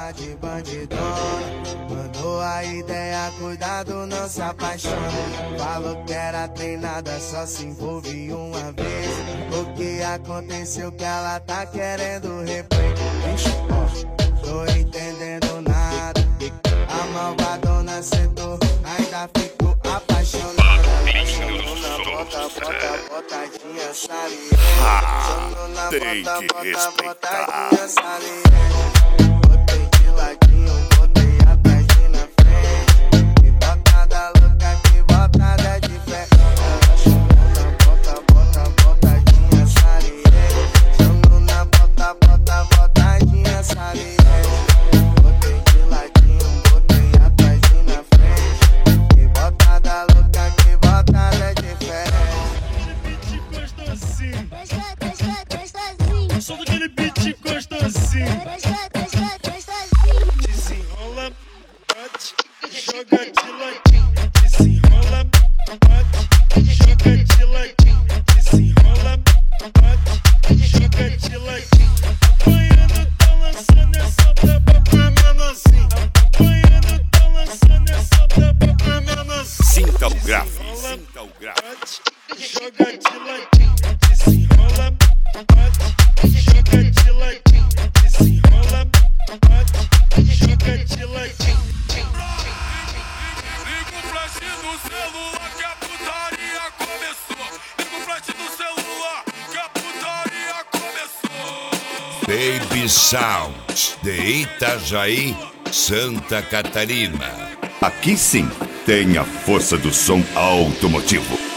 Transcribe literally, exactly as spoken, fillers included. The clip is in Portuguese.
cara de bandidona. Mandou a ideia, cuidado, não se apaixona. Falou que era treinada, só se envolve uma vez. O que aconteceu que ela tá querendo replay? Tô entendendo nada. A malvadona sentou, ainda ficou apaixonada. Na bota, bota, botadinha saliente. Na bota, bota, botadinha saliente. Botei de ladinho, botei atrás e na frente. Que botada louca, que botada de fé. Ela chamou na bota, bota, botadinha saliente. Chamou na bota, bota, botadinha saliente. Botei de ladinho, botei atrás e na frente. Que botada louca, que botada de fé. Só daquele beat gostosinho. Desenrola, bate, joga de ladinho. Desenrola, bate, joga de ladinho. Desenrola, bate, joga de ladinho. Apanhando, tá lançando essa braba pra menorzinho. Apanhando, tá lançando essa braba pra menorzinho. Sinta o grave, sinta o grave. Bate, joga de ladinho. Desenrola, bate, joga de ladinho. Desenrola, bate, joga de ladinho. Liga o flash do celular que a putaria começou. Liga o flash do celular que a putaria começou. Baby Sound, de Itajaí, Santa Catarina. Aqui sim tem a força do som automotivo.